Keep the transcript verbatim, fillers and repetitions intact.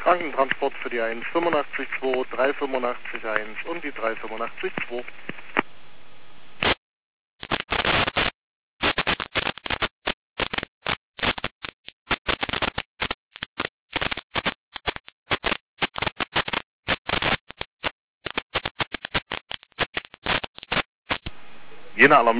Krankentransport für die eins fünfundachtzig zwei, drei fünfundachtzig eins und die drei fünfundachtzig zwei. Jena Alarm.